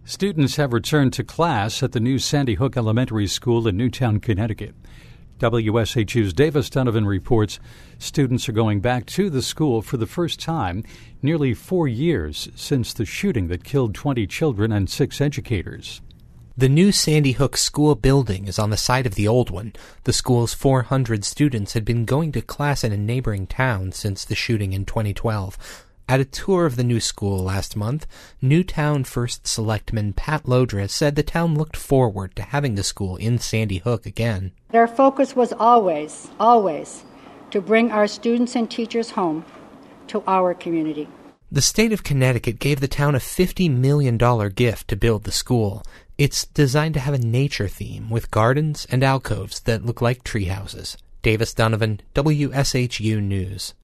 Students have returned to class at the new Sandy Hook Elementary School in Newtown, Connecticut. WSHU's Davis Donovan reports students are going back to the school for the first time nearly 4 years since the shooting that killed 20 children and 6 educators. The new Sandy Hook school building is on the site of the old one. The school's 400 students had been going to class in a neighboring town since the shooting in 2012. At a tour of the new school last month, Newtown First Selectman Pat Lodra said the town looked forward to having the school in Sandy Hook again. Our focus was always to bring our students and teachers home to our community. The state of Connecticut gave the town a $50 million gift to build the school. It's designed to have a nature theme with gardens and alcoves that look like tree houses. Davis Donovan, WSHU News.